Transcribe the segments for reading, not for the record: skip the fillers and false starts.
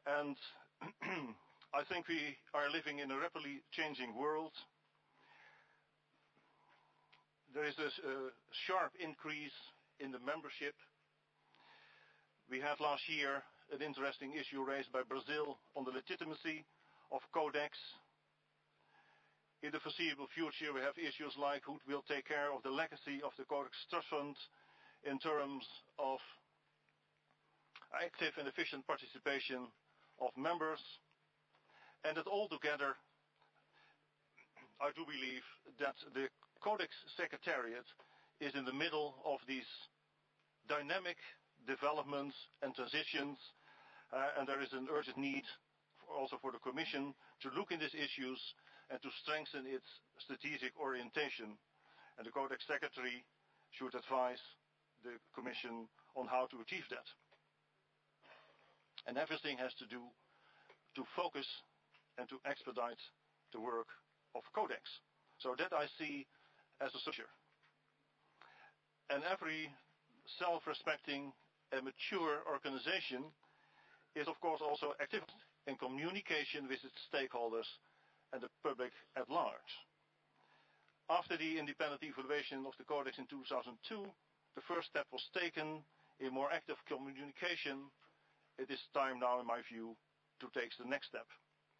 And I think we are living in a rapidly changing world. There is a sharp increase in the membership. We had last year an interesting issue raised by Brazil on the legitimacy of Codex. In the foreseeable future, we have issues like who will take care of the legacy of the Codex Trust Fund in terms of active and efficient participation of members. And that all together, I do believe that the Codex Secretariat is in the middle of these dynamic developments and transitions, and there is an urgent need also for the Commission to look in these issues and to strengthen its strategic orientation. And the Codex Secretary should advise the Commission on how to achieve that. And everything has to do to focus and to expedite the work of Codex. So that I see as a structure. And every self-respecting and mature organization is of course also active in communication with its stakeholders and the public at large. After the independent evaluation of the Codex in 2002, the first step was taken in more active communication. It is time now, in my view, to take the next step.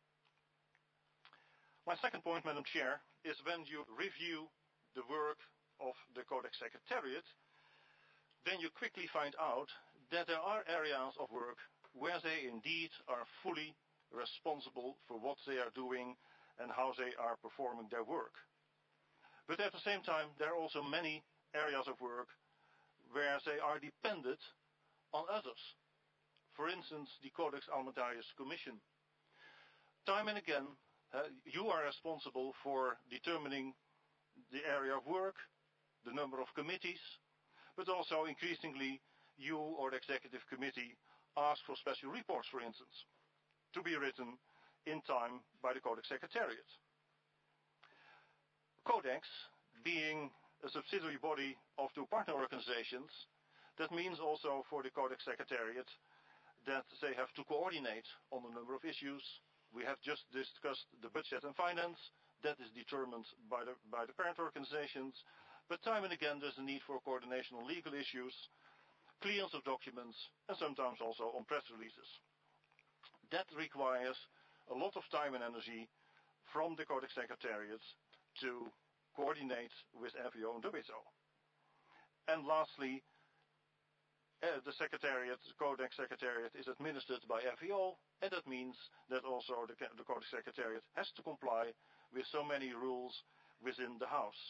My second point, Madam Chair, is when you review the work of the Codex Secretariat, then you quickly find out that there are areas of work where they indeed are fully responsible for what they are doing and how they are performing their work. But at the same time, there are also many areas of work where they are dependent on others. For instance, the Codex Alimentarius Commission. Time and again, you are responsible for determining the area of work, the number of committees, but also increasingly you or the Executive Committee ask for special reports, for instance, to be written in time by the Codex Secretariat. Codex, being a subsidiary body of two partner organizations, that means also for the Codex Secretariat that they have to coordinate on a number of issues. We have just discussed the budget and finance. That is determined by the parent organizations. But time and again there's a need for coordination on legal issues, clearance of documents, and sometimes also on press releases. That requires a lot of time and energy from the Codex Secretariat to coordinate with FEO and WSO. And lastly, the Codex Secretariat is administered by FEO, and that means that also the Codex Secretariat has to comply with so many rules within the House.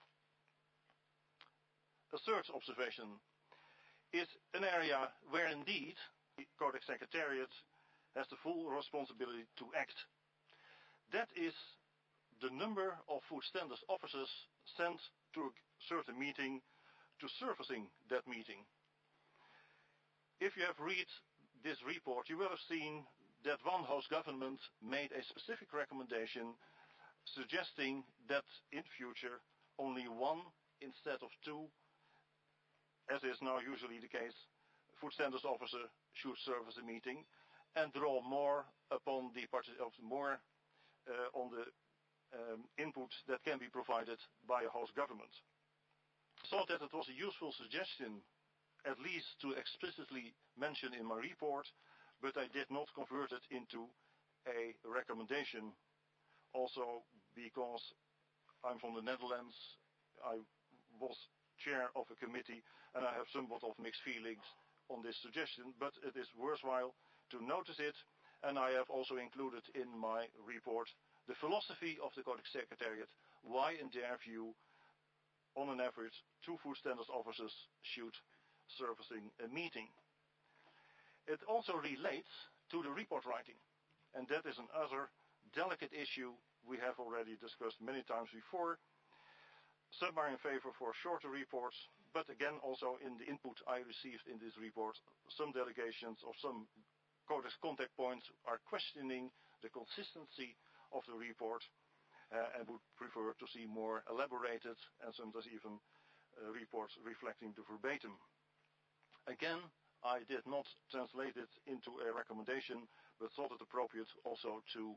A third observation is an area where indeed the Codex Secretariat has the full responsibility to act. That is the number of food standards officers sent to a certain meeting to servicing that meeting. If you have read this report, you will have seen that one host government made a specific recommendation suggesting that in future only one instead of two, as is now usually the case, food standards officer should service a meeting and draw more upon the input that can be provided by a host government. I thought that it was a useful suggestion, at least to explicitly mention in my report, but I did not convert it into a recommendation. Also because I'm from the Netherlands, I was chair of a committee and I have somewhat of mixed feelings on this suggestion, but it is worthwhile to notice it, and I have also included in my report the philosophy of the Codex Secretariat, why in their view, on an average, 2 food standards officers should servicing a meeting. It also relates to the report writing, and that is another delicate issue we have already discussed many times before. Some are in favor for shorter reports, but again also in the input I received in this report, some delegations or some Codex contact points are questioning the consistency of the report and would prefer to see more elaborated and sometimes even reports reflecting the verbatim. Again, I did not translate it into a recommendation, but thought it appropriate also to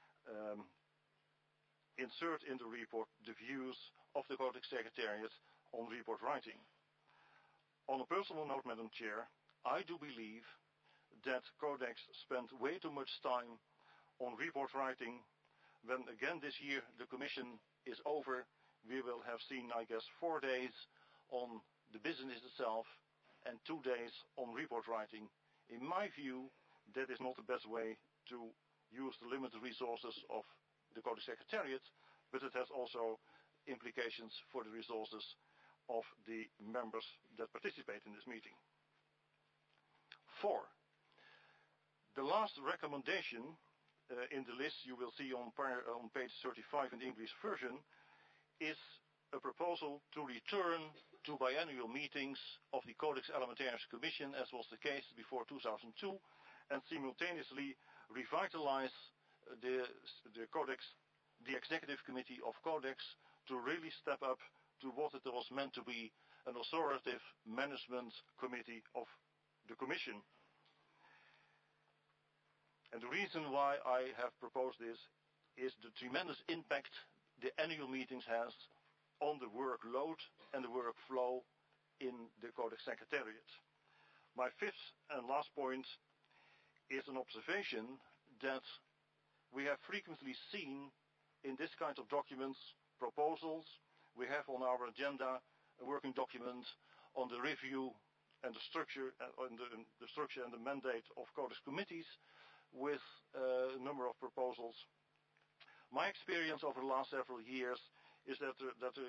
insert in the report the views of the Codex Secretariat on report writing. On a personal note, Madam Chair, I do believe that Codex spent way too much time on report writing when, again, this year the Commission is over. We will have seen, I guess, 4 days on the business itself and 2 days on report writing. In my view, that is not the best way to use the limited resources of the Codex Secretariat, but it has also implications for the resources of the members that participate in this meeting. 4. The last recommendation in the list you will see on page 35 in the English version is a proposal to return to biannual meetings of the Codex Alimentarius Commission, as was the case before 2002, and simultaneously revitalize the Codex, the Executive Committee of Codex, to really step up to what it was meant to be, an authoritative management committee of the Commission. And the reason why I have proposed this is the tremendous impact the annual meetings has on the workload and the workflow in the Codex Secretariat. My fifth and last point is an observation that we have frequently seen in this kind of documents, proposals. We have on our agenda a working document on the review and the structure and the mandate of Codex committees with a number of proposals. My experience over the last several years is that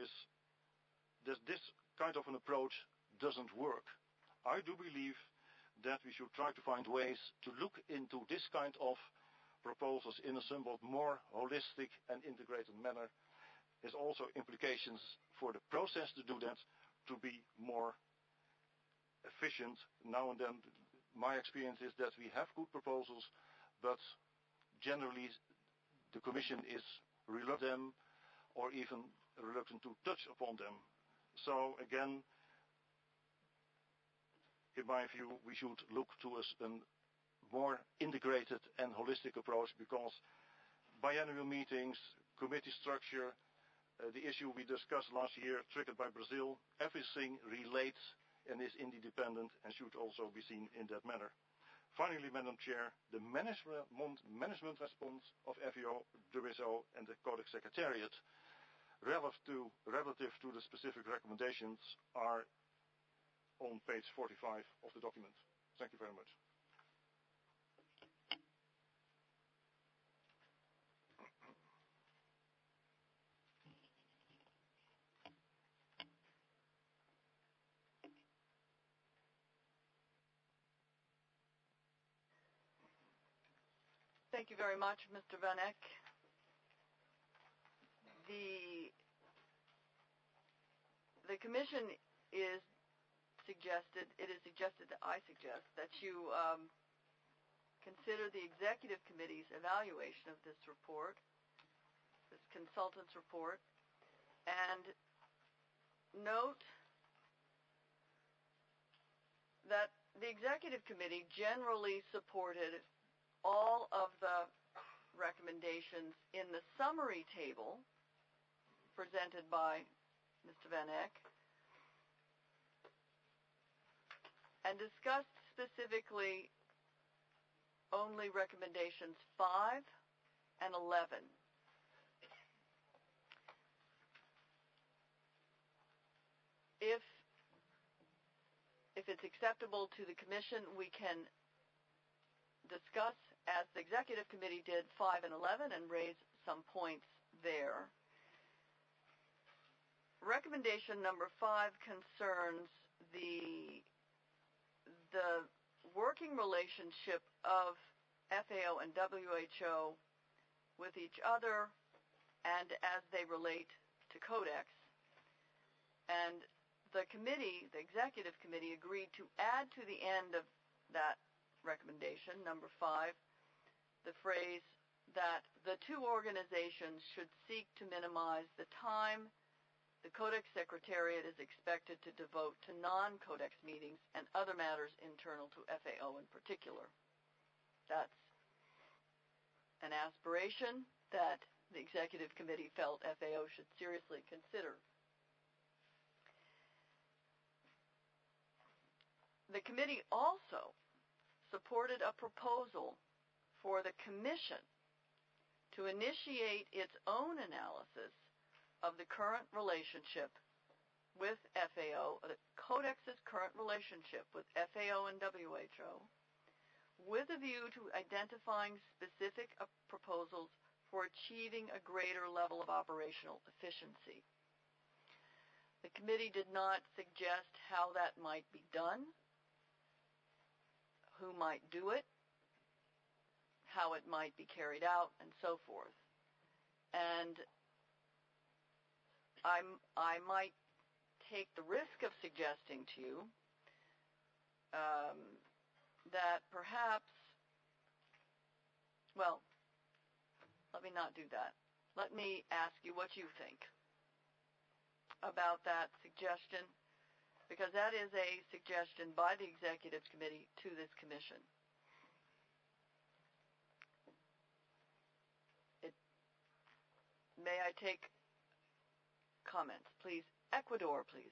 this kind of an approach doesn't work. I do believe that we should try to find ways to look into this kind of proposals in a somewhat more holistic and integrated manner. There's also implications for the process to do that, to be more efficient. Now and then, my experience is that we have good proposals, but generally the Commission is reluctant or even reluctant to touch upon them. So again, in my view, we should look to a more integrated and holistic approach, because biannual meetings, committee structure, the issue we discussed last year triggered by Brazil, everything relates and is interdependent and should also be seen in that manner. Finally, Madam Chair, the management response of FAO, WSO and the Codex Secretariat relative to the specific recommendations are on page 45 of the document. Thank you very much. Thank you very much, Mr. Van Eck. The Commission is suggested, I suggest, that you consider the Executive Committee's evaluation of this report, this consultant's report, and note that the Executive Committee generally supported all of the recommendations in the summary table presented by Mr. Van Eck, and discussed specifically only recommendations 5 and 11. If it's acceptable to the Commission, we can discuss, as the Executive Committee did, 5 and 11 and raise some points there. Recommendation number 5 concerns the working relationship of FAO and WHO with each other and as they relate to Codex. And the committee, the Executive Committee, agreed to add to the end of that recommendation, number 5, the phrase that the two organizations should seek to minimize the time The Codex Secretariat is expected to devote to non-Codex meetings and other matters internal to FAO in particular. That's an aspiration that the Executive Committee felt FAO should seriously consider. The committee also supported a proposal for the Commission to initiate its own analysis of the current relationship with FAO, the Codex's current relationship with FAO and WHO, with a view to identifying specific proposals for achieving a greater level of operational efficiency. The committee did not suggest how that might be done, who might do it, how it might be carried out, and so forth. And I might take the risk of suggesting to you that perhaps, well, let me not do that. Let me ask you what you think about that suggestion, because that is a suggestion by the Executive Committee to this Commission. May I take comments, please? Ecuador, please.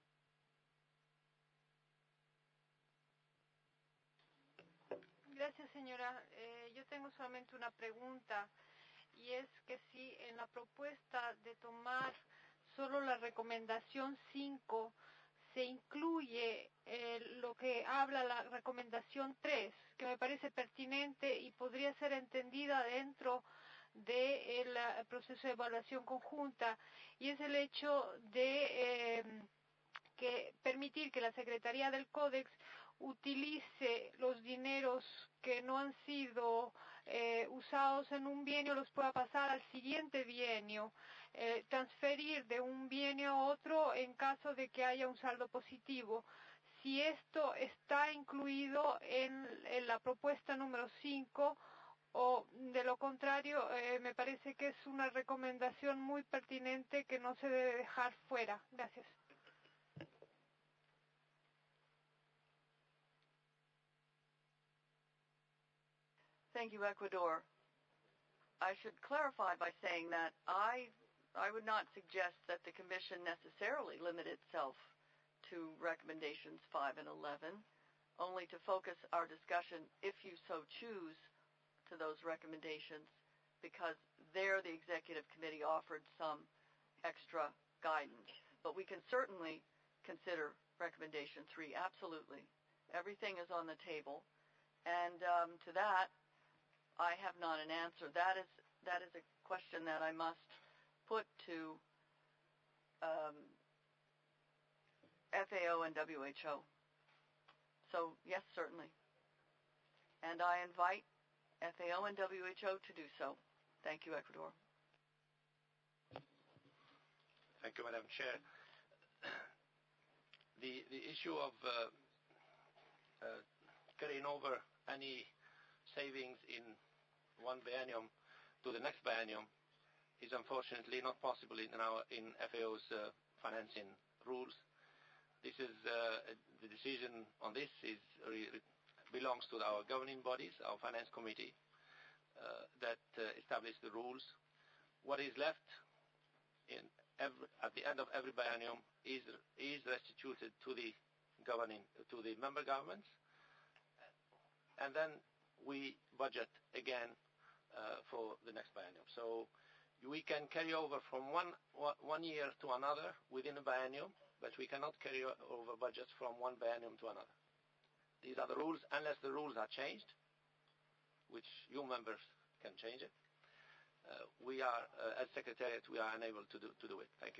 Gracias, señora. Yo tengo solamente una pregunta, y es que si en la propuesta de tomar solo la recomendación 5 se incluye lo que habla la recomendación 3, que me parece pertinente y podría ser entendida dentro del proceso de evaluación conjunta, y es el hecho de que permitir que la Secretaría del Códex utilice los dineros que no han sido usados en un bienio, los pueda pasar al siguiente bienio, transferir de un bienio a otro en caso de que haya un saldo positivo. Si esto está incluido en la propuesta número 5, o de lo contrario, me parece que es una recomendación muy pertinente que no se debe dejar fuera. Gracias. Thank you, Ecuador. I should clarify by saying that I would not suggest that the Commission necessarily limit itself to recommendations 5 and 11, only to focus our discussion, if you so choose, to those recommendations, because there the Executive Committee offered some extra guidance. But we can certainly consider recommendation 3, absolutely. Everything is on the table. And to that, I have not an answer. That is a question that I must put to FAO and WHO. So, yes, certainly. And I invite FAO and WHO to do so. Thank you, Ecuador. Thank you, Madam Chair. The issue of carrying over any savings in one biennium to the next biennium is unfortunately not possible in FAO's financing rules. This is the decision on this belongs to our governing bodies, our finance committee, that establish the rules. What is left at the end of every biennium is restituted to the member governments, and then we budget again for the next biennium. So we can carry over from one year to another within a biennium, but we cannot carry over budgets from one biennium to another. These are the rules, unless the rules are changed, which you members can change it. We are, as Secretariat, we are unable to do it. Thank you.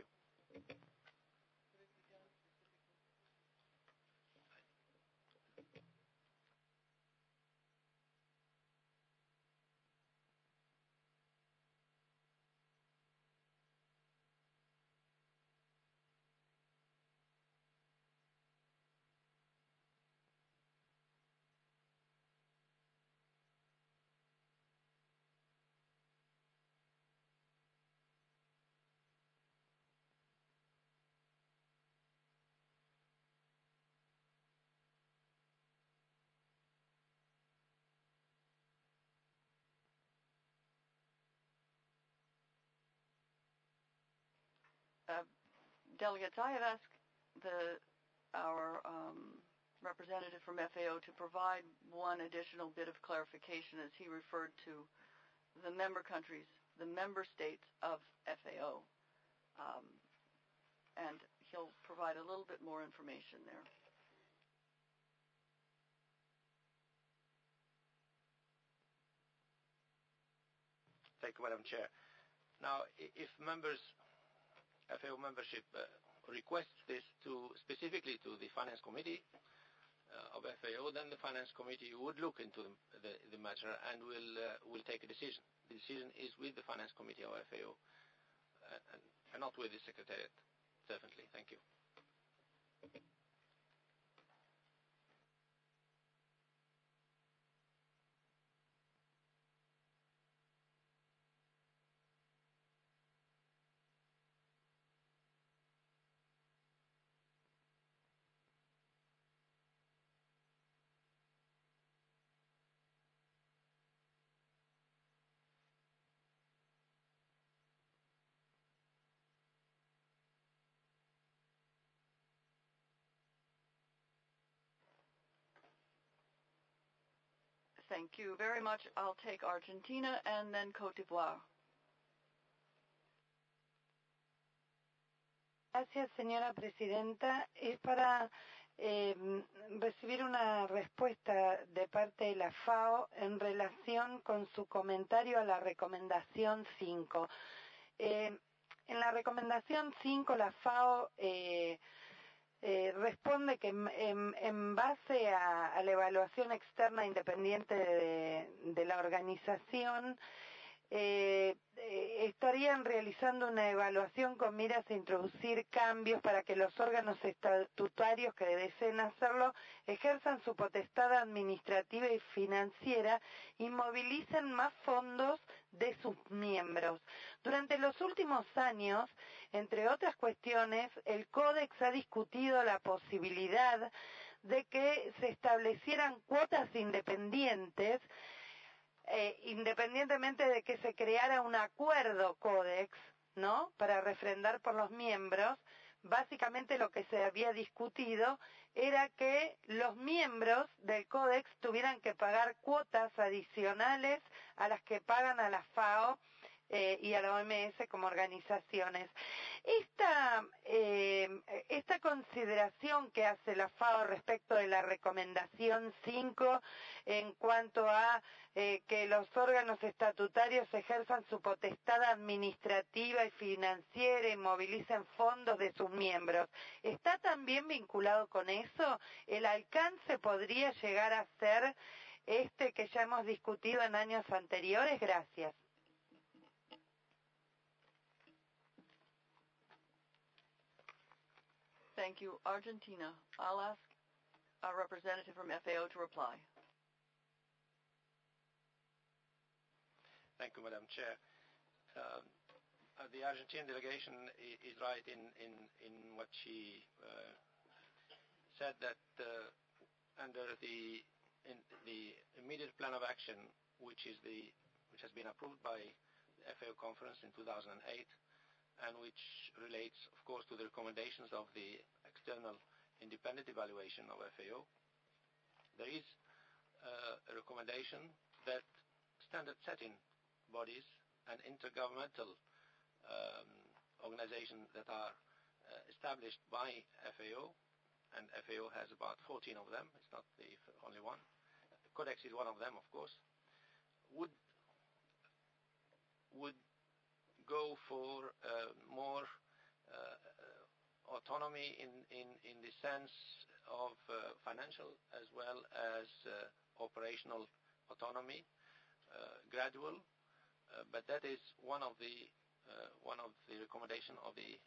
Delegates, I have asked our representative from FAO to provide one additional bit of clarification as he referred to the member countries, the member states of FAO. And he'll provide a little bit more information there. Thank you, Madam Chair. Now, if FAO membership requests this specifically to the Finance Committee of FAO, then the Finance Committee would look into the matter and will take a decision. The decision is with the Finance Committee of FAO and not with the Secretariat, definitely. Thank you. Thank you very much. I'll take Argentina and then Côte d'Ivoire. Gracias, señora presidenta. Es para recibir una respuesta de parte de la FAO en relación con su comentario a la recomendación 5. En la recomendación 5, la FAO responde que en base a la evaluación externa independiente de la organización, estarían realizando una evaluación con miras a introducir cambios para que los órganos estatutarios que deseen hacerlo ejerzan su potestad administrativa y financiera y movilicen más fondos de sus miembros. Durante los últimos años, entre otras cuestiones, el Códex ha discutido la posibilidad de que se establecieran cuotas independientes independientemente de que se creara un acuerdo códex, ¿no?, para refrendar por los miembros. Básicamente lo que se había discutido era que los miembros del códex tuvieran que pagar cuotas adicionales a las que pagan a la FAO y a la OMS como organizaciones. Esta consideración que hace la FAO respecto de la recomendación 5 en cuanto a que los órganos estatutarios ejerzan su potestad administrativa y financiera y movilicen fondos de sus miembros, ¿está también vinculado con eso? ¿El alcance podría llegar a ser que ya hemos discutido en años anteriores? Gracias. Thank you. Argentina. I'll ask our representative from FAO to reply. Thank you, Madam Chair. The Argentine delegation is right in what she said, that under the immediate plan of action, which has been approved by the FAO conference in 2008, and which relates, of course, to the recommendations of the external independent evaluation of FAO, there is a recommendation that standard-setting bodies and intergovernmental organizations that are established by FAO, and FAO has about 14 of them, it's not the only one, Codex is one of them, of course, would go for more autonomy in the sense of financial as well as operational autonomy, gradual, but that is one of the recommendation of the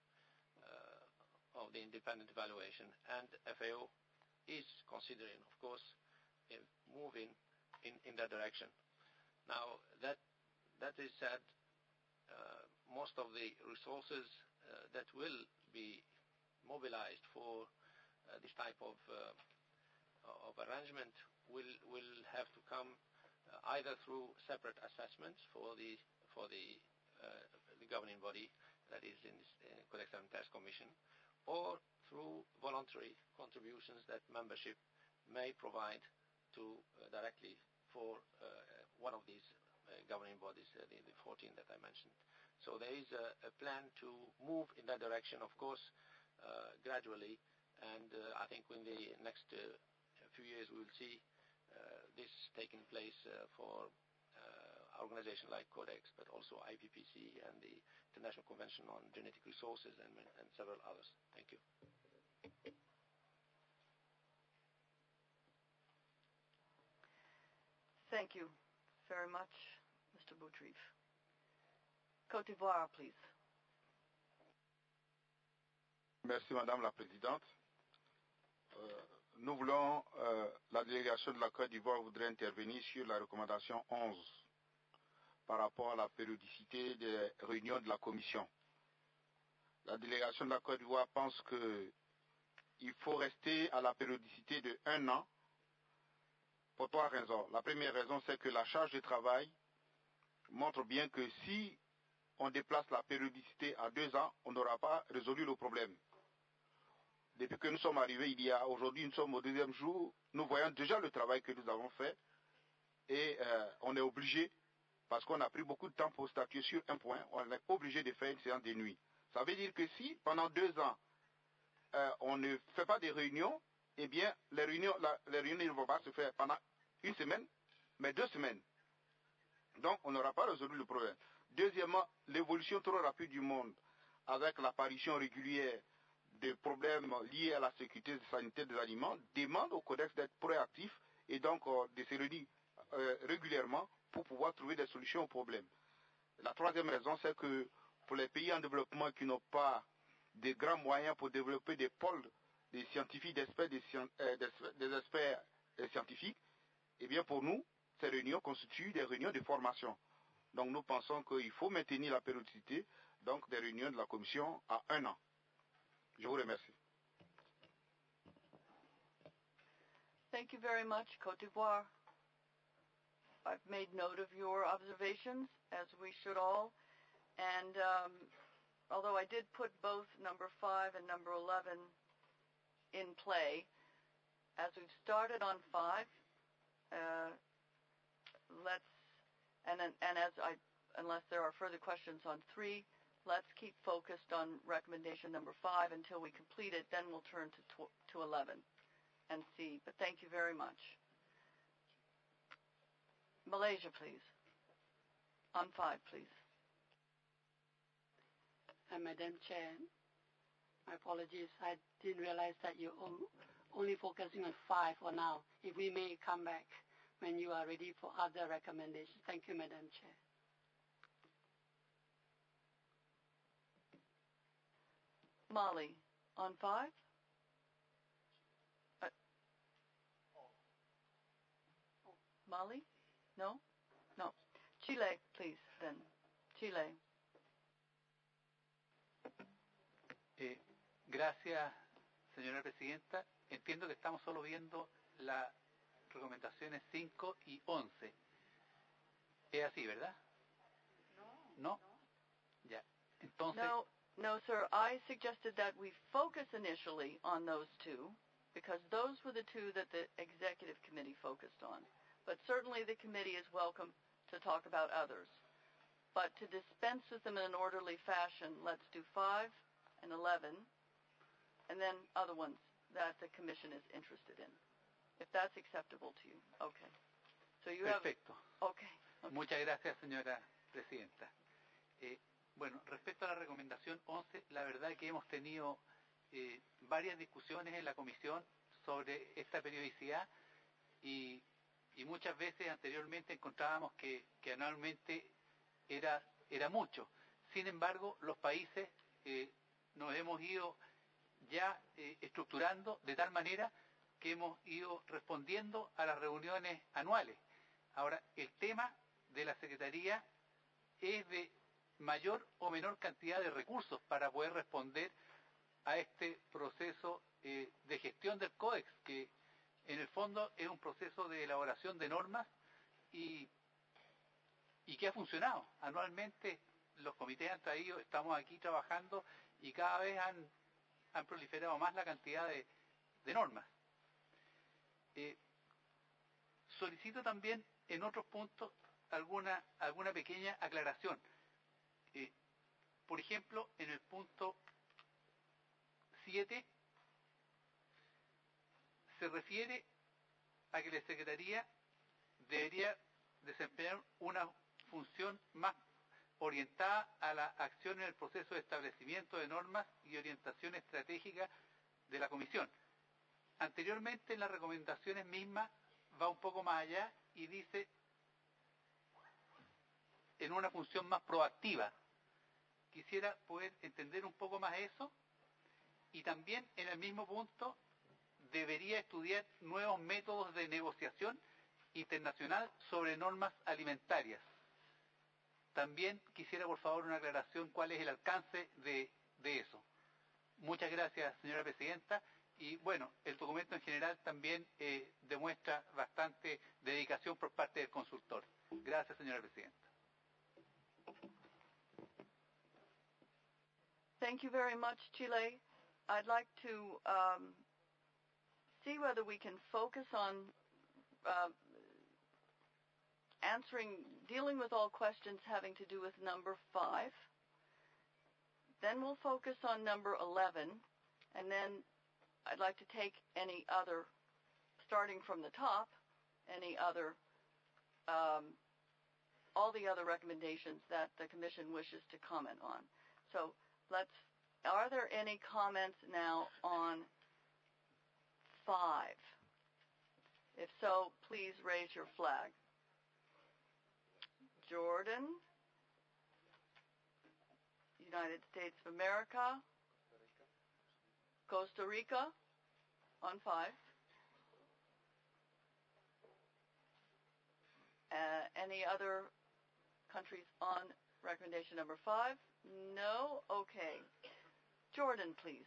independent evaluation, and FAO is considering, of course, moving in that direction. Now that is said, most of the resources that will be mobilized for this type of arrangement will have to come either through separate assessments for the governing body that is in this Codex Alimentarius Commission, or through voluntary contributions that membership may provide to directly for one of these governing bodies, the 14 that I mentioned. So there is a plan to move in that direction, of course, gradually, and I think in the next few years we will see this taking place for organizations like Codex, but also IPPC and the International Convention on Genetic Resources and several others. Thank you. Thank you very much, Mr. Boutrif. Côte d'Ivoire, please. Merci, Madame la Présidente. Nous voulons, la délégation de la Côte d'Ivoire voudrait intervenir sur la recommandation 11 par rapport à la périodicité des réunions de la Commission. La délégation de la Côte d'Ivoire pense qu'il faut rester à la périodicité de 1 an pour 3 raisons. La première raison, c'est que la charge de travail montre bien que si on déplace la périodicité à 2 ans, on n'aura pas résolu le problème. Depuis que nous sommes arrivés, aujourd'hui, nous sommes au 2e jour, nous voyons déjà le travail que nous avons fait et on est obligé, parce qu'on a pris beaucoup de temps pour statuer sur un point, on est obligé de faire une séance de nuit. Ça veut dire que si pendant 2 ans, on ne fait pas de réunions, eh bien, les réunions ne vont pas se faire pendant 1 semaine, mais 2 semaines. Donc, on n'aura pas résolu le problème. Deuxièmement, l'évolution trop rapide du monde, avec l'apparition régulière des problèmes liés à la sécurité sanitaire des aliments, demande au Codex d'être proactif et donc de se réunir régulièrement pour pouvoir trouver des solutions aux problèmes. La troisième raison, c'est que pour les pays en développement qui n'ont pas de grands moyens pour développer des pôles des scientifiques, des experts scientifiques, eh bien pour nous, ces réunions constituent des réunions de formation. Donc nous pensons qu'il faut maintenir la périodicité donc des réunions de la Commission à 1 an. Je vous remercie. Thank you very much, Côte d'Ivoire. I've made note of your observations, as we should all. And although I did put both number 5 and number 11 in play, as we've started on 5, unless there are further questions on 3, let's keep focused on recommendation number 5 until we complete it. Then we'll turn to 11 and see. But thank you very much. Malaysia, please. On 5, please. Madam Chair, my apologies. I didn't realize that you're only focusing on 5 for now. If we may come back when you are ready for other recommendations. Thank you, Madam Chair. Mali, on 5? Mali? No? No. Chile, please, then. Chile. Gracias, señora Presidenta. Entiendo que estamos solo viendo las recomendaciones 5 y 11. Es así, ¿verdad? No. Ya. Entonces... No, sir. I suggested that we focus initially on those 2, because those were the 2 that the Executive Committee focused on. But certainly the committee is welcome to talk about others. But to dispense with them in an orderly fashion, let's do 5 and 11, and then other ones that the Commission is interested in, if that's acceptable to you. Okay. So you Perfecto. Okay. Muchas gracias, señora Presidenta. Bueno, respecto a la recomendación 11, la verdad es que hemos tenido varias discusiones en la Comisión sobre esta periodicidad y muchas veces anteriormente encontrábamos que anualmente era mucho. Sin embargo, los países nos hemos ido ya estructurando de tal manera que hemos ido respondiendo a las reuniones anuales. Ahora, el tema de la Secretaría es de mayor o menor cantidad de recursos para poder responder a este proceso de gestión del Códex, que en el fondo es un proceso de elaboración de normas y que ha funcionado. Anualmente los comités han traído, estamos aquí trabajando y cada vez han proliferado más la cantidad de normas. Solicito también en otros puntos alguna pequeña aclaración. Por ejemplo, en el punto 7 se refiere a que la Secretaría debería desempeñar una función más orientada a la acción en el proceso de establecimiento de normas y orientación estratégica de la Comisión. Anteriormente, en las recomendaciones mismas, va un poco más allá y dice en una función más proactiva. Quisiera poder entender un poco más eso, y también en el mismo punto debería estudiar nuevos métodos de negociación internacional sobre normas alimentarias. También quisiera, por favor, una aclaración cuál es el alcance de eso. Muchas gracias, señora presidenta. Y bueno, el documento en general también demuestra bastante dedicación por parte del consultor. Gracias, señora presidenta. Thank you very much, Chile. I'd like to see whether we can focus on dealing with all questions having to do with number 5. Then we'll focus on number 11, and then I'd like to take any other, starting from the top, any other, all the other recommendations that the Commission wishes to comment on. So are there any comments now on 5? If so, please raise your flag. Jordan, United States of America, Costa Rica on 5. Any other countries on recommendation number 5? No? Okay. Jordan, please.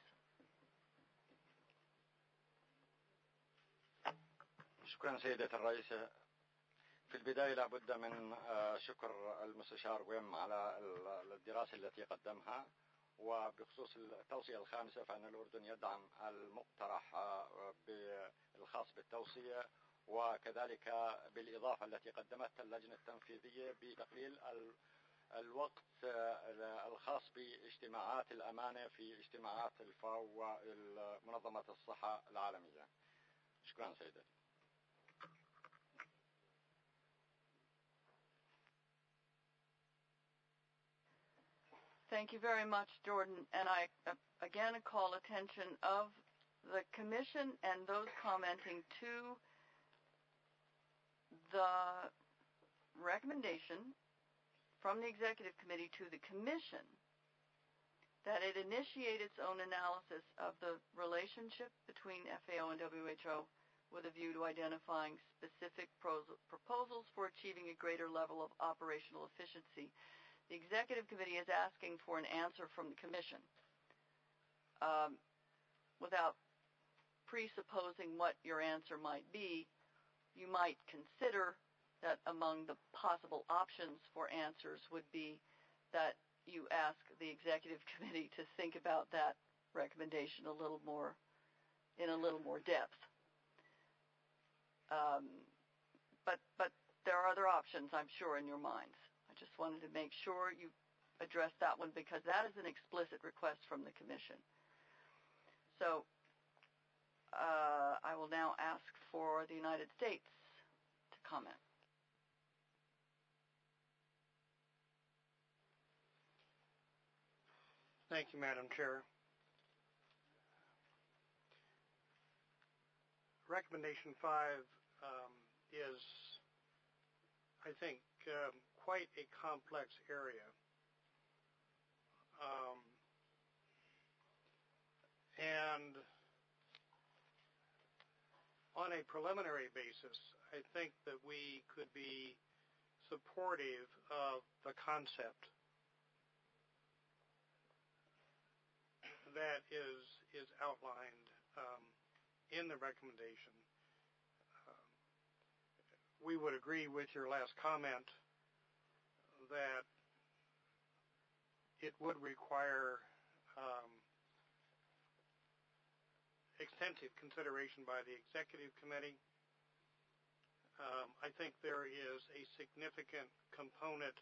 شكرا سيدة الرئيسة. في البداية لابد من شكر المستشار ويم على الدراسة التي قدمها، وبخصوص التوصية الخامسة فإن الأردن يدعم المقترح الخاص بالتوصية، وكذلك بالإضافة التي قدمتها اللجنة التنفيذية بتقليل الوقت الخاص باجتماعات الأمانة في اجتماعات الفاو ومنظمة الصحة العالمية. شكرا سيدتي. Thank you very much, Jordan. And I again call attention of the Commission and those commenting to the recommendation from the Executive Committee to the Commission that it initiate its own analysis of the relationship between FAO and WHO with a view to identifying specific proposals for achieving a greater level of operational efficiency. The Executive Committee is asking for an answer from the Commission. Without presupposing what your answer might be, you might consider that among the possible options for answers would be that you ask the Executive Committee to think about that recommendation in a little more depth. But there are other options, I'm sure, in your minds. I just wanted to make sure you address that one because that is an explicit request from the Commission. So I will now ask for the United States to comment. Thank you, Madam Chair. Recommendation 5 is, I think, quite a complex area. And on a preliminary basis, I think that we could be supportive of the concept that is outlined in the recommendation. We would agree with your last comment that it would require extensive consideration by the executive committee. I think there is a significant component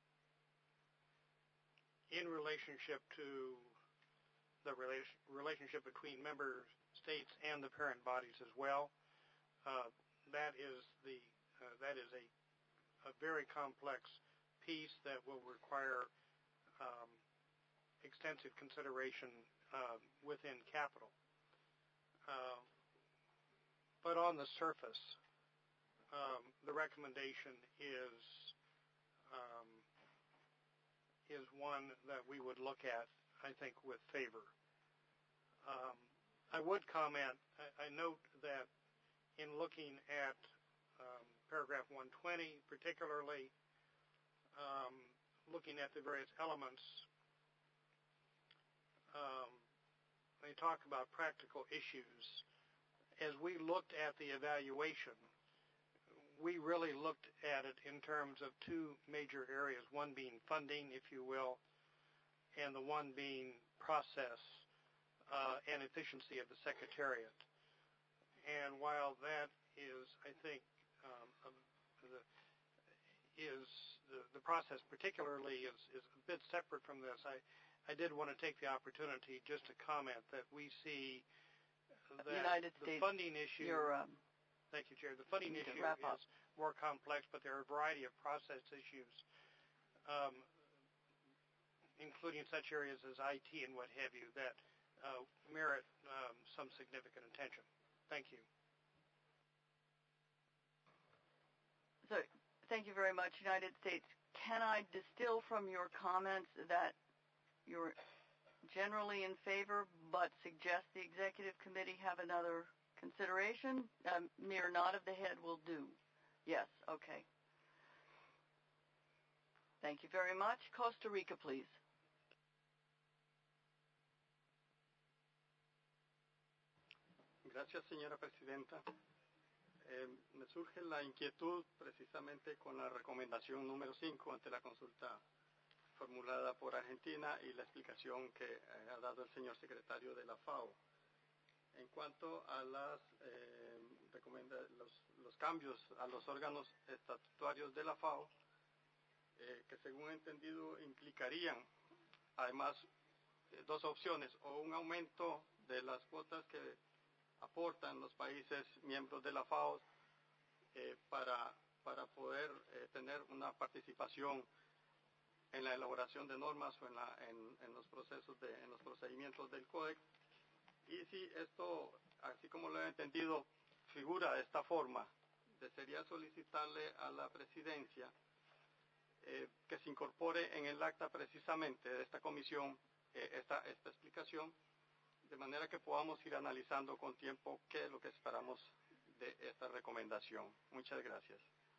in relationship to the relationship between member states and the parent bodies as well. That is a very complex piece that will require extensive consideration within capital. But on the surface, the recommendation is one that we would look at, I think, with favor. I would comment, I note that in looking at paragraph 120, particularly looking at the various elements, they talk about practical issues. As we looked at the evaluation, we really looked at it in terms of two major areas, one being funding, if you will, and the one being process and efficiency of the Secretariat. And while that is, I think, the process particularly is a bit separate from this, I did want to take the opportunity just to comment that we see that United the States, funding issue. Thank you, Chair. The funding issue is more complex, but there are a variety of process issues, including such areas as IT and what have you, that merit some significant attention. Thank you. So, thank you very much, United States. Can I distill from your comments that you're generally in favor, but suggest the executive committee have another consideration? Mere nod of the head will do. Yes, okay. Thank you very much. Costa Rica, please. Gracias, señora presidenta. Me surge la inquietud precisamente con la recomendación número 5 ante la consulta formulada por Argentina y la explicación que ha dado el señor secretario de la FAO. En cuanto a los cambios a los órganos estatutarios de la FAO, que según he entendido implicarían además dos opciones, o un aumento de las cuotas que aportan los países miembros de la FAO para poder tener una participación en la elaboración de normas o en los procedimientos del Códex. Y si esto, así como lo he entendido, figura de esta forma, desearía solicitarle a la Presidencia que se incorpore en el acta precisamente de esta comisión esta explicación, de manera que podamos ir analizando con tiempo qué es lo que esperamos de esta recomendación. Muchas gracias.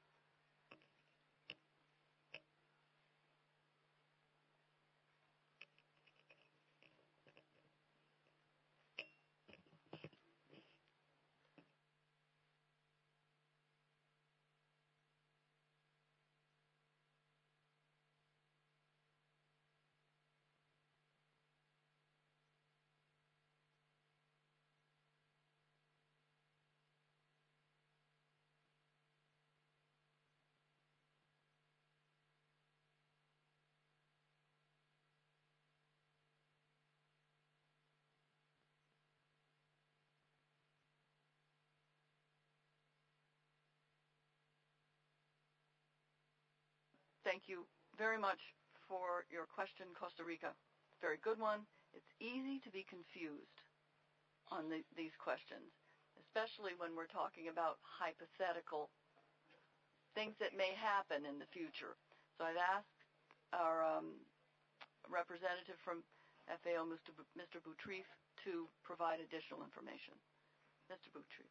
Thank you very much for your question, Costa Rica. Very good one. It's easy to be confused on these questions, especially when we're talking about hypothetical things that may happen in the future. So I'd ask our representative from FAO, Mr. Boutrief, to provide additional information. Mr. Boutrief.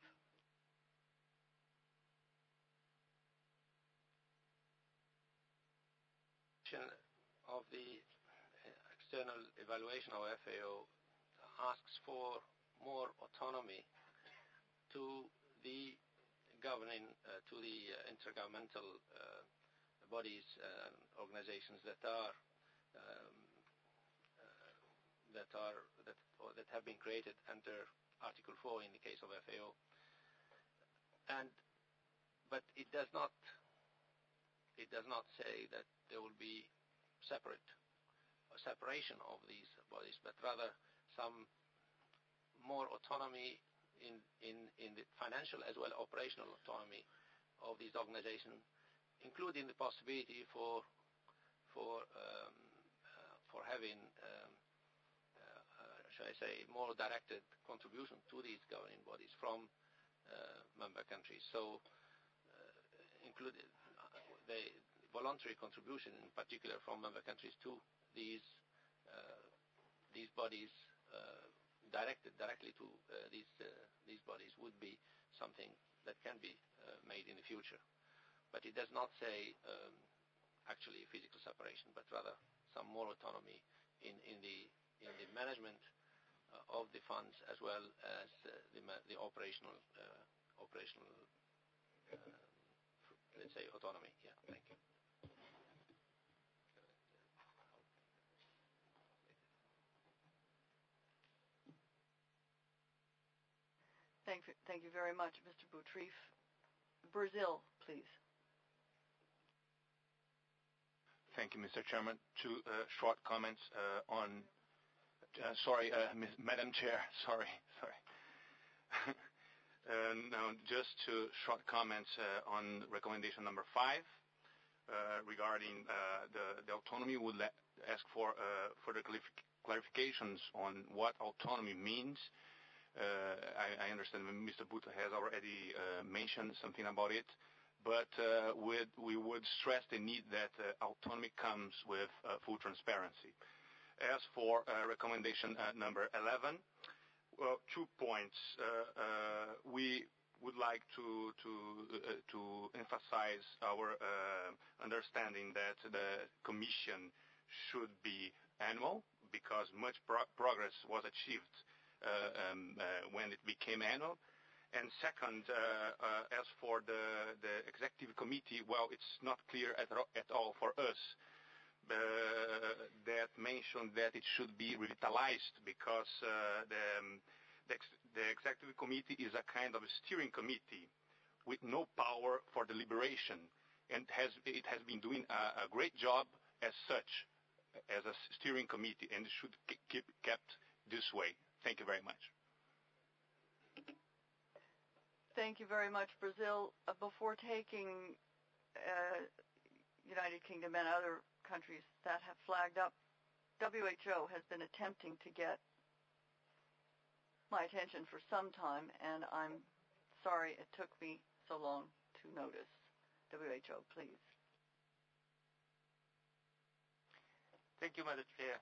Of the external evaluation of FAO asks for more autonomy to the governing, to the intergovernmental bodies and organizations that are that have been created under Article 4 in the case of FAO. But it does not say that there will be separation of these bodies, but rather some more autonomy in the financial as well operational autonomy of these organizations, including the possibility for having shall I say more directed contribution to these governing bodies from member countries. So included the voluntary contribution in particular from member countries to these bodies directed directly to these bodies would be something that can be made in the future. But it does not say actually physical separation, but rather some more autonomy in the management of the funds as well as the operational let's say autonomy. Yeah, thank you. Thank you very much, Mr. Boutrief. Brazil, please. Thank you, Mr. Chairman. Two short comments on. Madam Chair. Sorry. Now, just two short comments on recommendation number 5 regarding the autonomy. Would ask for further clarifications on what autonomy means. I understand Mr. Buta has already mentioned something about it, but we would stress the need that autonomy comes with full transparency. As for recommendation number 11, well, 2 points. We would like to emphasize our understanding that the Commission should be annual because much progress was achieved when it became annual. And second, as for the executive committee, well, it's not clear at all for us that mentioned that it should be revitalized because the executive committee is a kind of a steering committee with no power for deliberation, and it has been doing a great job as such, as a steering committee, and it should keep kept this way. Thank you very much. Thank you very much, Brazil. Before taking United Kingdom and other countries that have flagged up, WHO has been attempting to get my attention for some time, and I'm sorry it took me so long to notice. WHO, please. Thank you, Madam Chair.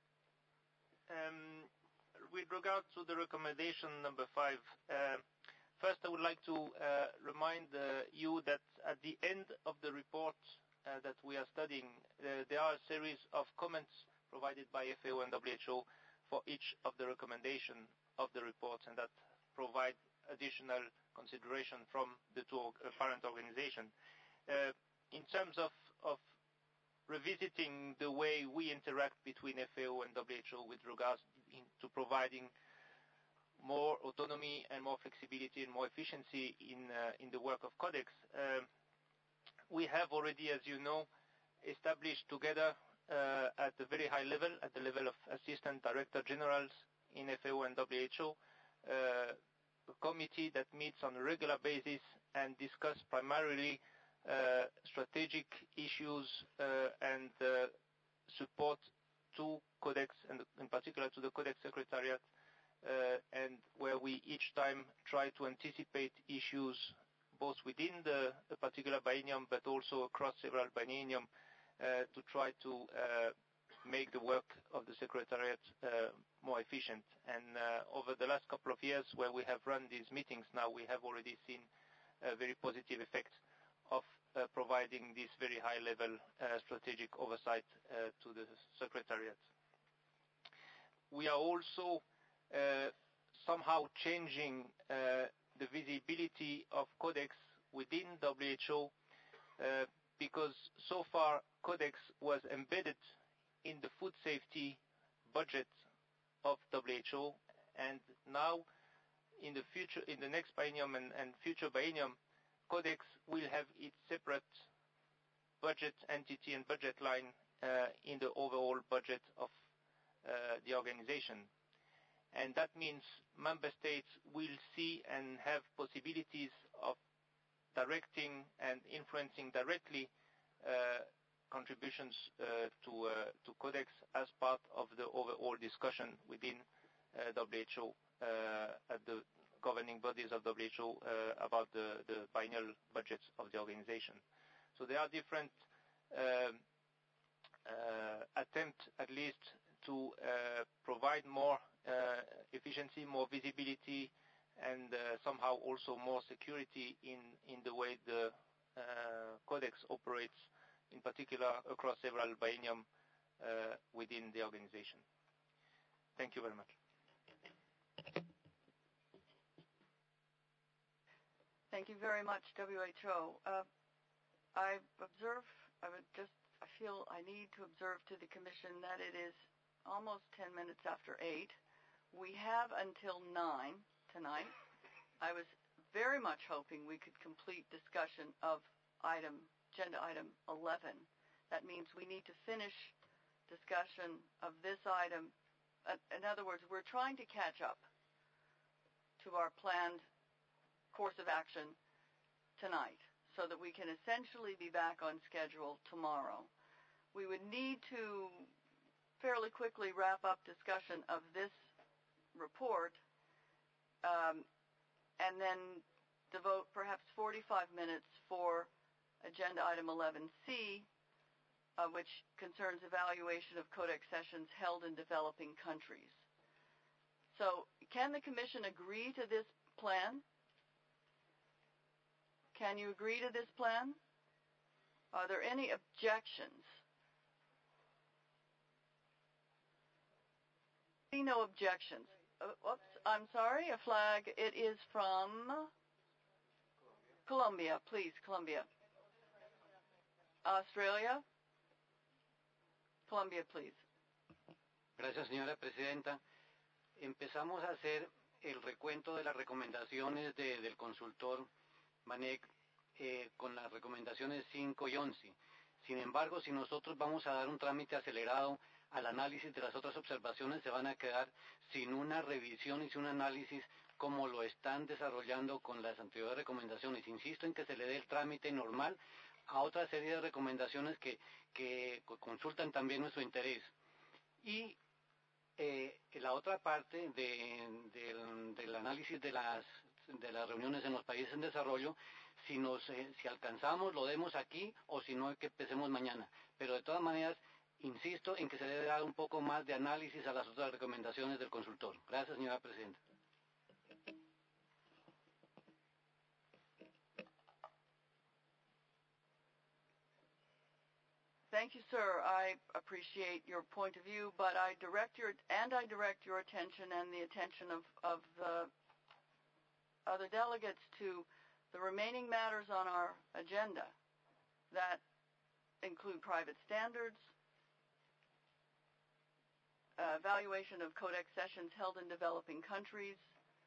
With regard to the recommendation number 5, first I would like to remind you that at the end of the report that we are studying, there are a series of comments provided by FAO and WHO for each of the recommendations of the reports, and that provide additional consideration from the two parent organizations. In terms of revisiting the way we interact between FAO and WHO with regards to providing more autonomy and more flexibility and more efficiency in the work of Codex, we have already, as you know, established together at a very high level, at the level of Assistant Director Generals in FAO and WHO, a committee that meets on a regular basis and discuss primarily strategic issues and support to Codex, and in particular to the Codex Secretariat, and where we each time try to anticipate issues both within the particular biennium but also across several biennium to try to make the work of the Secretariat more efficient. And over the last couple of years where we have run these meetings now, we have already seen a very positive effect of providing this very high-level strategic oversight to the Secretariat. We are also somehow changing the visibility of Codex within WHO because so far Codex was embedded in the food safety budget of WHO, and now in the future, in the next biennium and future biennium, Codex will have its separate budget entity and budget line in the overall budget of the organization. And that means member states will see and have possibilities of directing and influencing directly contributions to Codex as part of the overall discussion within WHO at the governing bodies of WHO about the biennial budgets of the organization. So there are different attempts, at least, to provide more efficiency, more visibility, and somehow also more security in the way the Codex operates, in particular across several biennium within the organization. Thank you very much. Thank you very much, WHO. I feel I need to observe to the Commission that it is almost 10 minutes after 8. We have until 9 tonight. I was very much hoping we could complete discussion of agenda item 11. That means we need to finish discussion of this item. In other words, we're trying to catch up to our planned course of action tonight so that we can essentially be back on schedule tomorrow. We would need to fairly quickly wrap up discussion of this report and then devote perhaps 45 minutes for agenda item 11C, which concerns evaluation of Codex sessions held in developing countries. So can the Commission agree to this plan? Can you agree to this plan? Are there any objections? See no objections. Oops, I'm sorry, a flag. It is from Colombia, please, Colombia. Australia? Colombia, please. Gracias, señora presidenta. Empezamos a hacer el recuento de las recomendaciones del consultor Manek con las recomendaciones 5 y 11. Sin embargo, si nosotros vamos a dar un trámite acelerado al análisis de las otras observaciones, se van a quedar sin una revisión y sin un análisis como lo están desarrollando con las anteriores recomendaciones. Insisto en que se le dé el trámite normal a otra serie de recomendaciones que consultan también nuestro interés. Y la otra parte del análisis de las reuniones en los países en desarrollo, si alcanzamos, lo demos aquí, o si no, que empecemos mañana. Pero de todas maneras, insisto en que se debe dar un poco más de análisis a las otras recomendaciones del consultor. Gracias, señora presidenta. Thank you, sir. I appreciate your point of view, but I direct your attention and the attention of the other delegates to the remaining matters on our agenda that include private standards, evaluation of Codex sessions held in developing countries,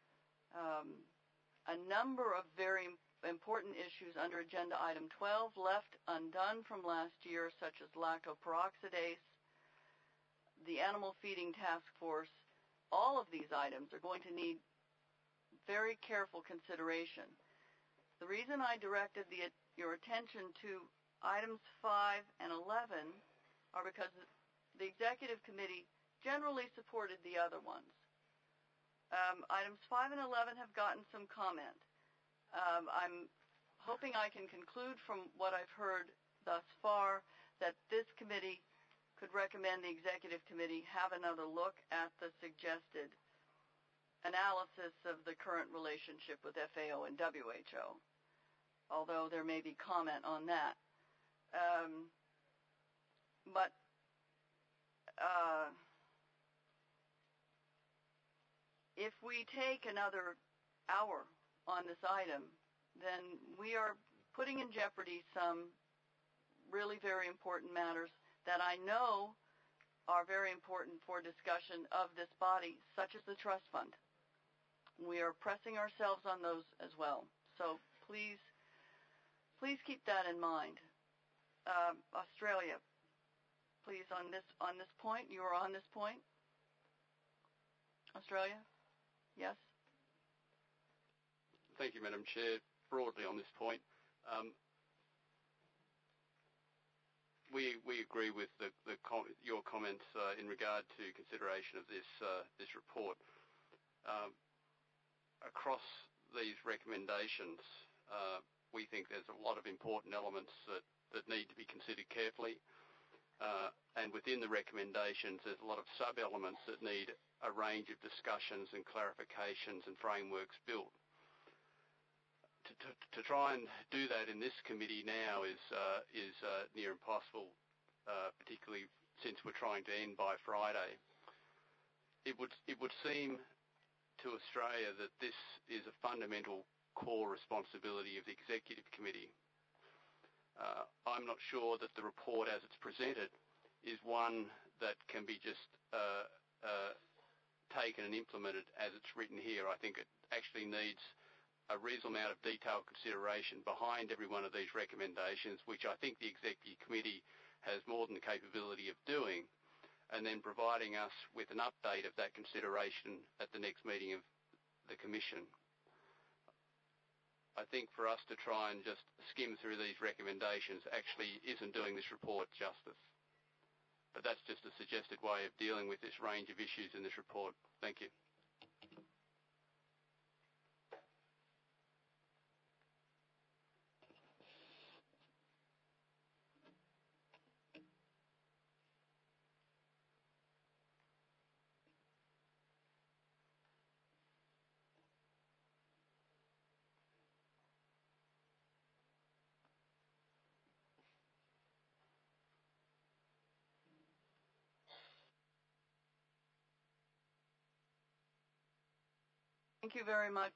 a number of very important issues under agenda item 12 left undone from last year, such as lactoperoxidase, the animal feeding task force. All of these items are going to need very careful consideration. The reason I directed your attention to items 5 and 11 are because the executive committee generally supported the other ones. Items 5 and 11 have gotten some comment. I'm hoping I can conclude from what I've heard thus far that this committee could recommend the executive committee have another look at the suggested analysis of the current relationship with FAO and WHO, although there may be comment on that. But if we take another hour on this item, then we are putting in jeopardy some really very important matters that I know are very important for discussion of this body, such as the trust fund. We are pressing ourselves on those as well. So please keep that in mind. Australia, please, on this point, you are on this point. Australia? Yes? Thank you, Madam Chair. Broadly on this point, we agree with your comments in regard to consideration of this report. Across these recommendations, we think there's a lot of important elements that need to be considered carefully. And within the recommendations, there's a lot of sub-elements that need a range of discussions and clarifications and frameworks built. To try and do that in this committee now is near impossible, particularly since we're trying to end by Friday. It would seem to Australia that this is a fundamental core responsibility of the Executive Committee. I'm not sure that the report as it's presented is one that can be just taken and implemented as it's written here. I think it actually needs a reasonable amount of detailed consideration behind every one of these recommendations, which I think the Executive Committee has more than the capability of doing, and then providing us with an update of that consideration at the next meeting of the Commission. I think for us to try and just skim through these recommendations actually isn't doing this report justice. But that's just a suggested way of dealing with this range of issues in this report. Thank you. Thank you very much.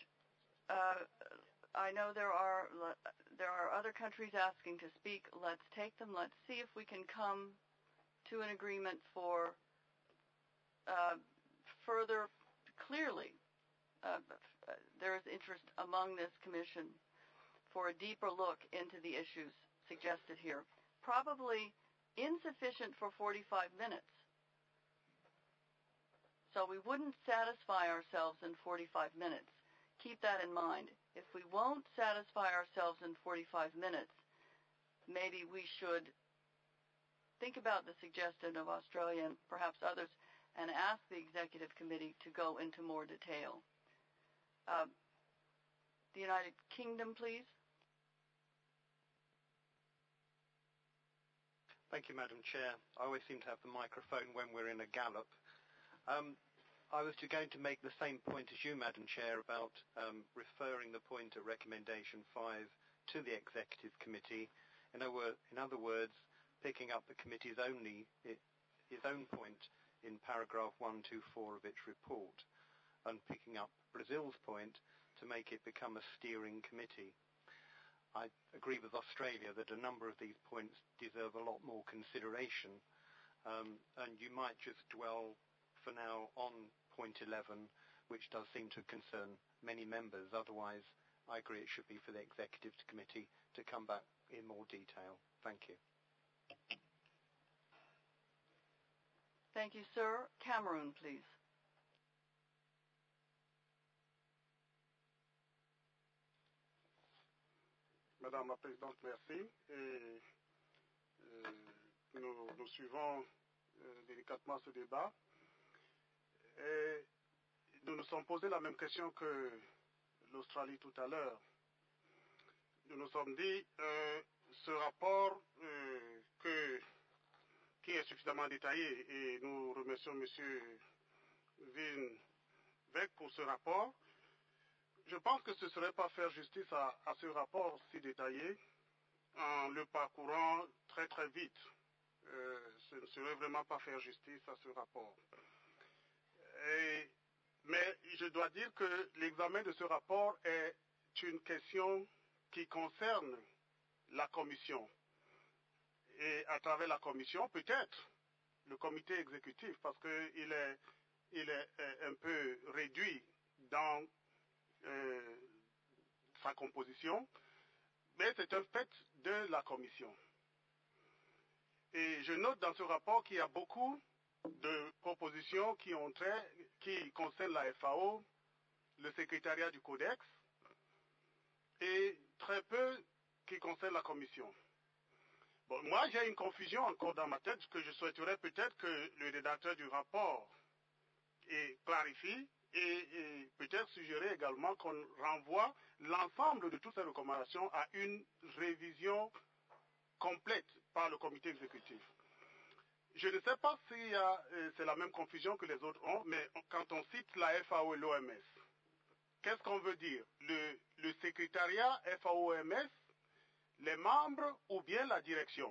I know there are other countries asking to speak. Let's take them. Let's see if we can come to an agreement for further clearly. There is interest among this commission for a deeper look into the issues suggested here. Probably insufficient for 45 minutes. So we wouldn't satisfy ourselves in 45 minutes. Keep that in mind. If we won't satisfy ourselves in 45 minutes, maybe we should think about the suggestion of Australia and perhaps others and ask the Executive Committee to go into more detail. The United Kingdom, please. Thank you, Madam Chair. I always seem to have the microphone when we're in a gallop. I was going to make the same point as you, Madam Chair, about referring the point of Recommendation 5 to the Executive Committee. In other words, picking up the committee's own point in paragraph 124 of its report and picking up Brazil's point to make it become a steering committee. I agree with Australia that a number of these points deserve a lot more consideration, and you might just dwell for now on point 11, which does seem to concern many members. Otherwise, I agree it should be for the Executive Committee to come back in more detail. Thank you. Thank you, sir. Cameroon, please. Madame la Présidente, merci. Et, nous suivons délicatement ce débat. Et nous nous sommes posé la même question que l'Australie tout à l'heure. Nous nous sommes dit, ce rapport qui est suffisamment détaillé, et nous remercions M. Vin Veck pour ce rapport, je pense que ce ne serait pas faire justice à ce rapport si détaillé en le parcourant très très vite. Ce ne serait vraiment pas faire justice à ce rapport. Mais je dois dire que l'examen de ce rapport est une question qui concerne la Commission. Et à travers la Commission, peut-être, le comité exécutif parce qu'il est, un peu réduit dans sa composition, mais c'est un fait de la commission. Et je note dans ce rapport qu'il y a beaucoup de propositions qui concernent la FAO, le secrétariat du Codex, et très peu qui concernent la commission. Bon, moi, j'ai une confusion encore dans ma tête que je souhaiterais peut-être que le rédacteur du rapport clarifie et peut-être suggérer également qu'on renvoie l'ensemble de toutes ces recommandations à une révision complète par le comité exécutif. Je ne sais pas si c'est la même confusion que les autres ont, mais quand on cite la FAO et l'OMS, qu'est-ce qu'on veut dire? Le secrétariat FAO-OMS, les membres ou bien la direction?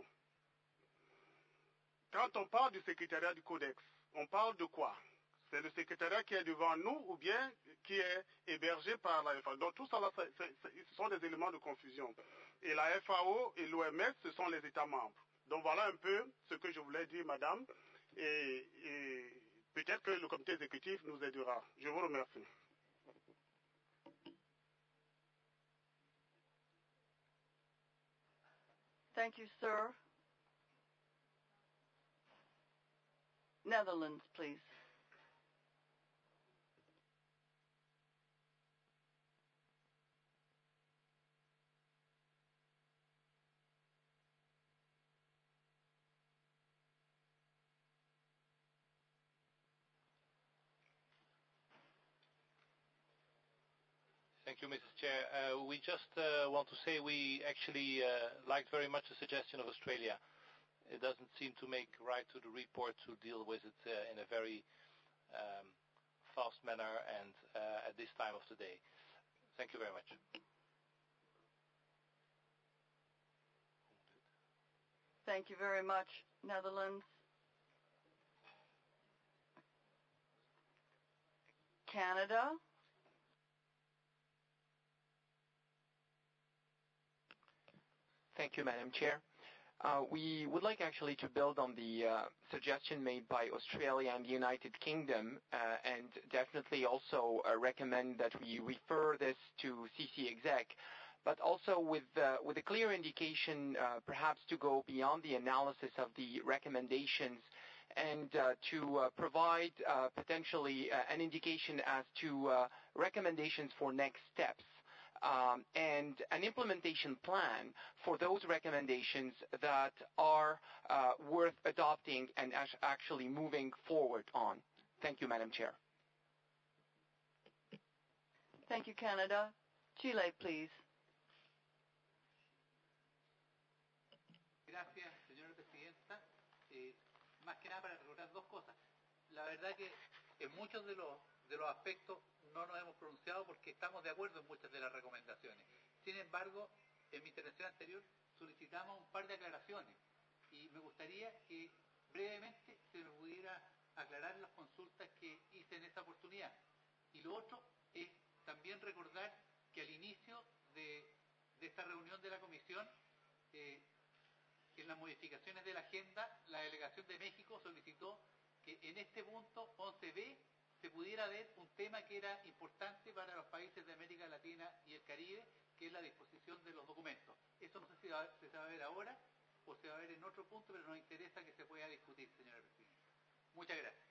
Quand on parle du secrétariat du Codex, on parle de quoi? C'est le secrétariat qui est devant nous ou bien qui est hébergé par la FAO. Donc tout ça, là, ce sont des éléments de confusion. Et la FAO et l'OMS, ce sont les États membres. Donc voilà un peu ce que je voulais dire, madame. Et peut-être que le comité exécutif nous aidera. Je vous remercie. Thank you, sir. Netherlands, please. Thank you, Mrs. Chair. We just want to say we actually liked very much the suggestion of Australia. It doesn't seem to make right to the report to deal with it in a very fast manner and at this time of the day. Thank you very much. Thank you very much, Netherlands. Canada. Thank you, Madam Chair. We would like actually to build on the suggestion made by Australia and the United Kingdom and definitely also recommend that we refer this to CC Exec, but also with a clear indication perhaps to go beyond the analysis of the recommendations and to provide potentially an indication as to recommendations for next steps. And an implementation plan for those recommendations that are worth adopting and actually moving forward on. Thank you, Madam Chair. Thank you, Canada. Chile, please. Gracias, señora Presidenta. Más que nada para recordar dos cosas. La verdad que en muchos de los aspectos no nos hemos pronunciado porque estamos de acuerdo en muchas de las recomendaciones. Sin embargo, en mi intervención anterior solicitamos un par de aclaraciones y me gustaría que brevemente se me pudiera aclarar las consultas que hice en esta oportunidad. Y lo otro es también recordar que al inicio de esta reunión de la Comisión, en las modificaciones de la agenda, la delegación de México solicitó que en este punto 11B se pudiera ver un tema que era importante para los países de América Latina y el Caribe, que es la disposición de los documentos. Eso no sé si se va a ver ahora o se va a ver en otro punto, pero nos interesa que se pueda discutir, señora Presidenta. Muchas gracias.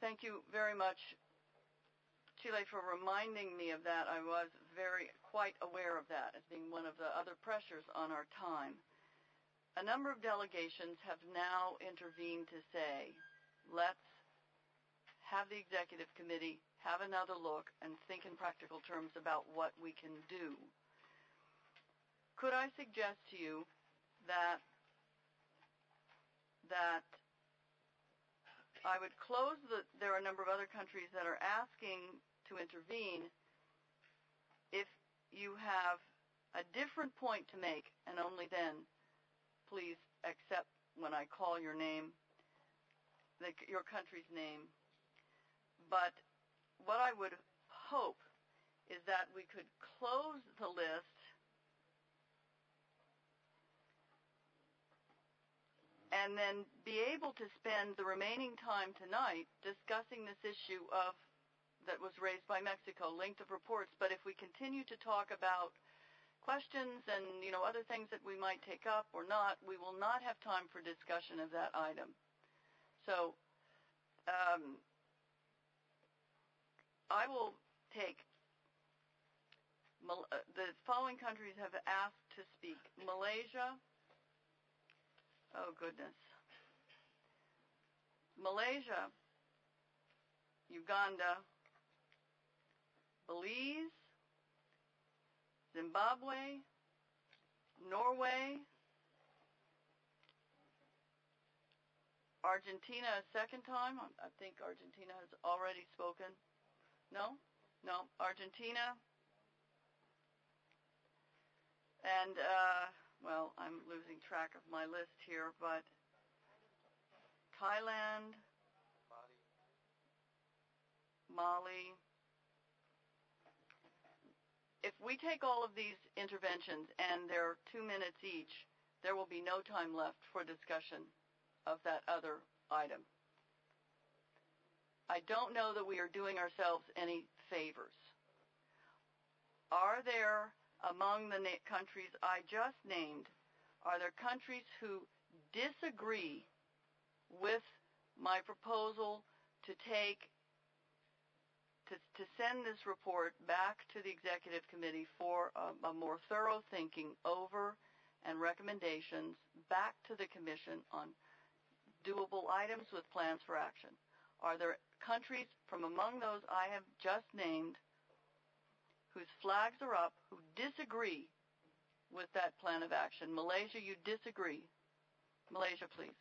Thank you very much, Chile, for reminding me of that. I was quite aware of that as being one of the other pressures on our time. A number of delegations have now intervened to say, let's have the executive committee have another look and think in practical terms about what we can do. Could I suggest to you that I would close there are a number of other countries that are asking to intervene. If you have a different point to make, and only then, please accept when I call your name, your country's name. But what I would hope is that we could close the list and then be able to spend the remaining time tonight discussing this issue that was raised by Mexico, length of reports. But if we continue to talk about questions and other things that we might take up or not, we will not have time for discussion of that item. So I will take the following countries have asked to speak: Malaysia. Oh, goodness. Malaysia, Uganda, Belize, Zimbabwe, Norway, Argentina a second time. I think Argentina has already spoken. No? No. Argentina. And, well, I'm losing track of my list here, but Thailand, Mali. If we take all of these interventions and they're 2 minutes each, there will be no time left for discussion of that other item. I don't know that we are doing ourselves any favors. Are there, among the countries I just named, are there countries who disagree with my proposal to send this report back to the executive committee for a more thorough thinking over and recommendations back to the commission on doable items with plans for action? Are there countries from among those I have just named whose flags are up, who disagree with that plan of action? Malaysia, you disagree. Malaysia, please.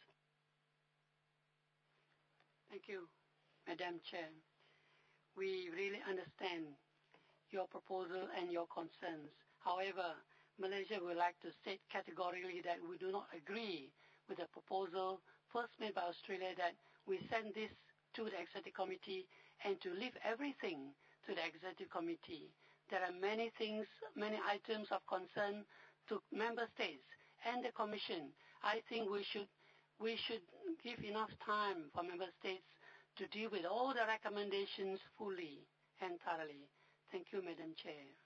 Thank you, Madam Chair. We really understand your proposal and your concerns. However, Malaysia would like to state categorically that we do not agree with the proposal first made by Australia that we send this to the Executive Committee and to leave everything to the Executive Committee. There are many things, many items of concern to Member States and the Commission. I think we should give enough time for Member States to deal with all the recommendations fully and thoroughly. Thank you, Madam Chair.